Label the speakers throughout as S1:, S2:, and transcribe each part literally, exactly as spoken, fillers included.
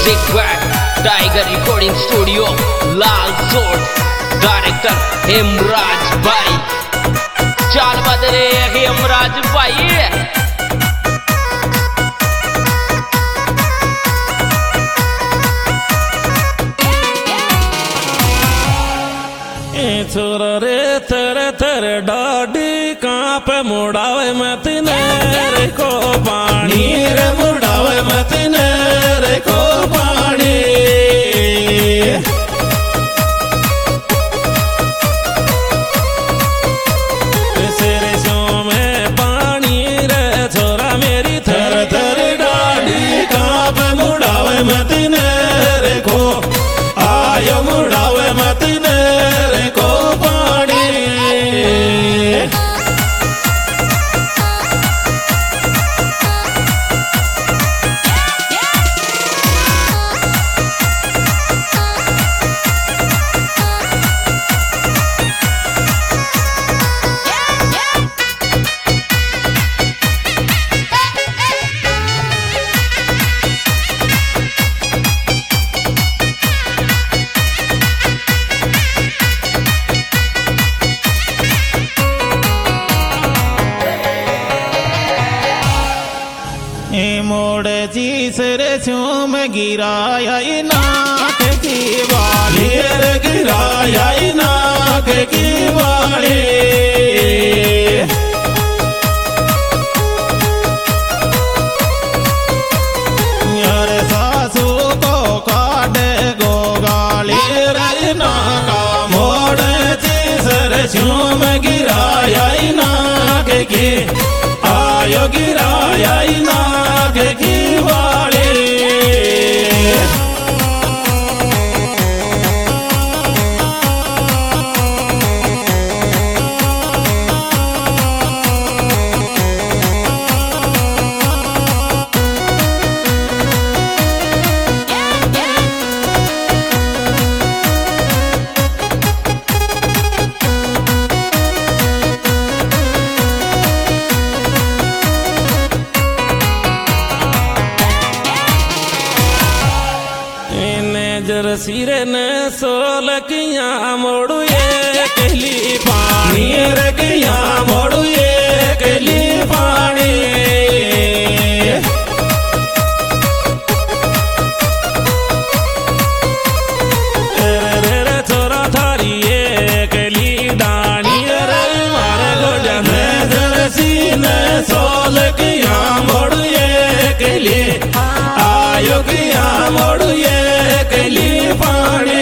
S1: Music by Tiger recording studio लाल सोट, director Hemraj भाई। चाल बदरे हेमराज भाई।
S2: छोरा रे थर थर डाडी कांप मुड़ावे मत रे को पानी रे मुड़ावे मत रे को पानी। सिर सो में पानी रे छोरा मेरी थर थर डाडी कांप मुड़ावे मत रे को आयो मुड़ावे मत रे को पानी। मोड़ जी सर स्योम गिराया नाक की वाली रे गिराया नाक की वाली। यार सासू को काटे गो गाली रे नाका मोड़ जी सर स्योम गिराया नाक की आयो गिराया नाक की वाली। सिरे ने सोलकिया मोड़ू ये कहली पानी रे किया मोड़ू ये कहली पानी। रे रे छोरा थारी ये कहली डानी रे मारे को जने जरसी ने सोलकिया मोड़ू ये कहली आयो किया मोड़ू ये कहली पानी।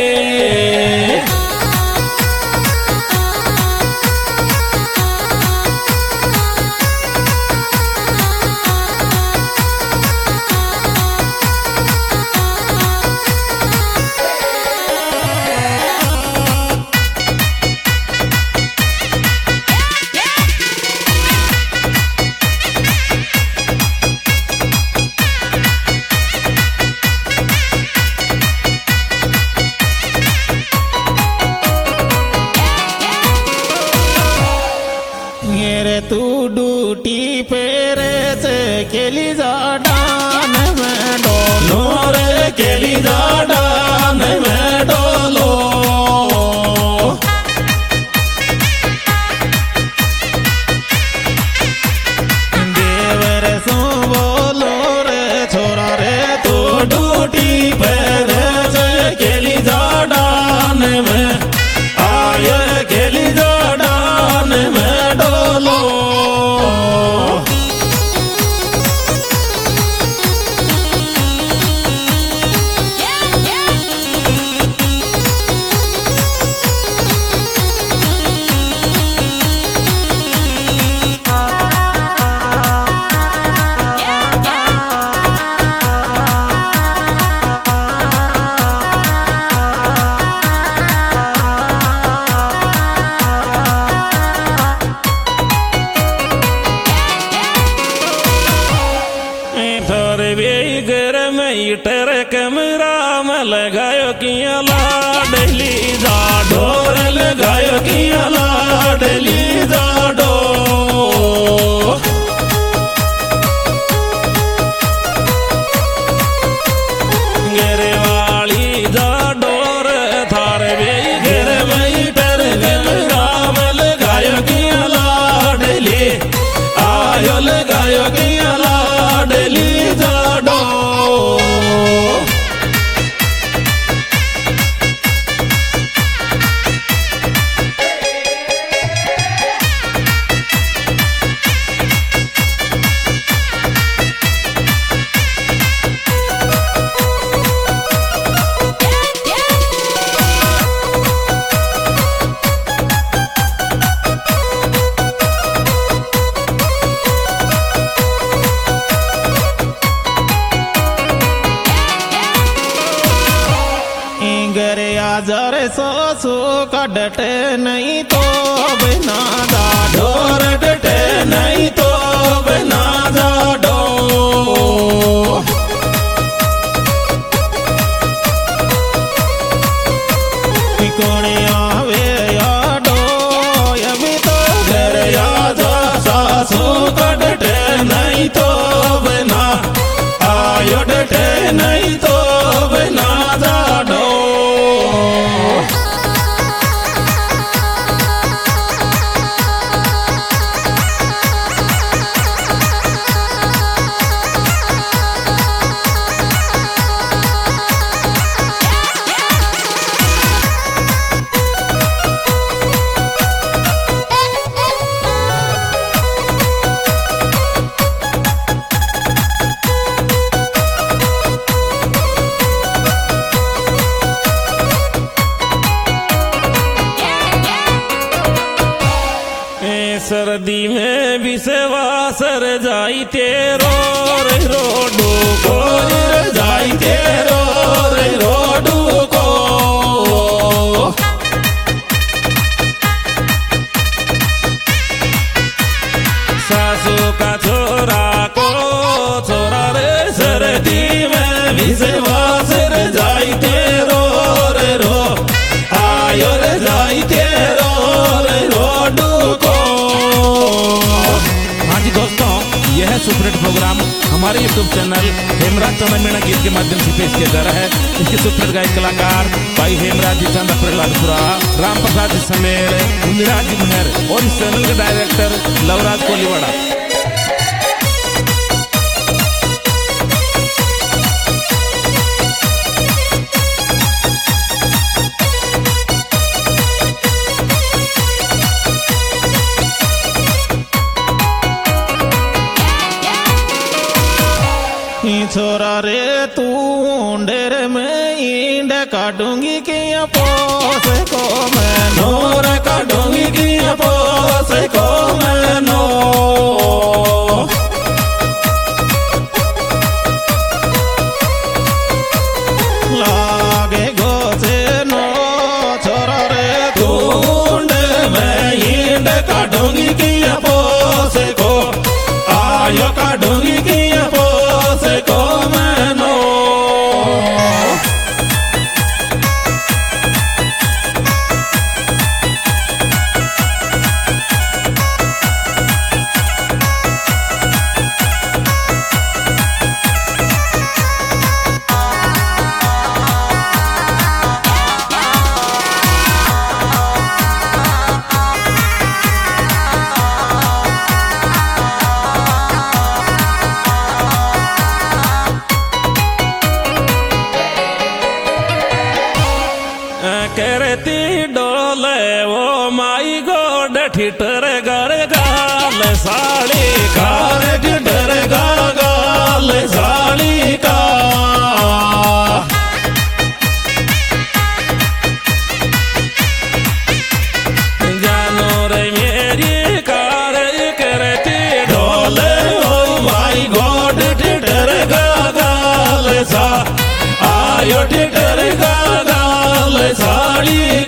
S2: तू डूटी पेरे से केली जाडान में डोलो रे केली जाडान में डोलो। देवर सो बोलो रे छोरा रे तू डूटी पेरे से केली जाडान में आयो केली जाडान में डोलो। मीटर कैमरा में लगायो किया लाडली जा ढोर लगायो किया लाडली जा डो। आयो लगायो किया लाडली जाडो घरे आजर सो सो कटटे नहीं तो बिना जा ढोर डटे नहीं तो बिना जा डो कोने आवे याडो अभी तो घरे आजा सासू कटटे नहीं तो बिना आयो डटे नहीं तो बिना जा डो सर्दी में भी सेवा सर जाई तेरो रे रोडू को जाई तेरो रे रोडू को सासू का छोरा को छोरा रे सर्दी में भी सेवा सर जाई तेरो रे रो आयो रे जाई तेरो रे रोडू को। यह सुपरहिट प्रोग्राम हमारे यूट्यूब चैनल हेमराज चंद मीणा गीत के माध्यम से पेश किया जा रहा है। इसके सुपरहिट गायक कलाकार भाई हेमराज जी चंद प्रहलादपुरा, राम प्रसाद जी समेर, मुनिराज जी मेहर और इस चैनल के डायरेक्टर लवराज कोलीवाड़ा। छोरा रे तू ऊंडेर में ईंड काटूंगी कि पोस को मैं नोर काटूंगी कि पोस को मैं नो लागे घोसे नो छोरा रे तू ऊंडेर में ईंड काटूंगी कि पोस को आयो काटूंगी कि को मनो करती डोले वो माई गोड ठिठर गर गाल साड़ी कार ठिठर गर गाल साड़ी का जानो रे मेरी कार करती डोले वो माई गोड ठिठर गाल सा आयो ठिठर गाल साड़ी